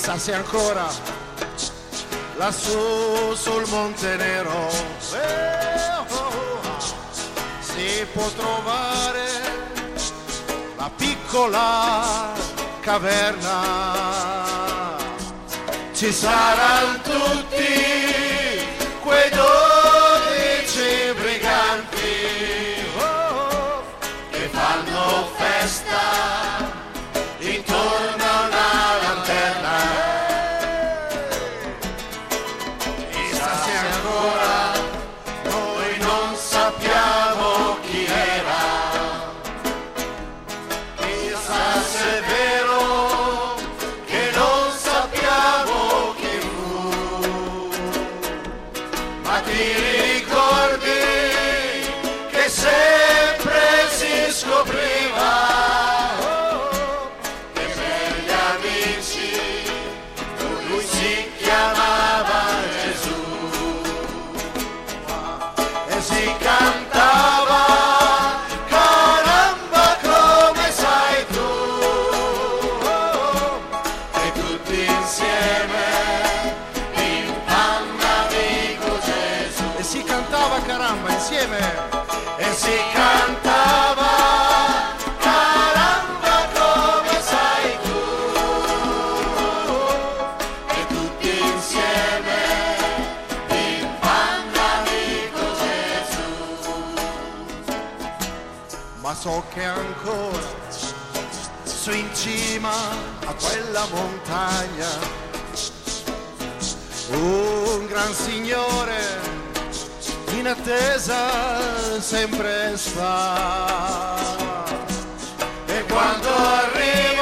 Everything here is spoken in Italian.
chissà se ancora lassù sul Monte Nero si può trovare la piccola caverna. Ci saranno tutti quei 12 briganti che fanno festa intorno a una lanterna. Chissà se ancora noi non sappiamo chi era, chissà se è vero che non sappiamo chi fu, ma ti ricordi che sempre si scopriva che per gli amici lui si chiamava Gesù e si cantava caramba come sai tu, e tutti insieme in panna amico Gesù. E si cantava caramba insieme, e si cantava caramba come sai tu, e tutti insieme in panna amico Gesù. Ma so che ancora su in cima a quella montagna un gran signore in attesa sempre sta, e quando arriva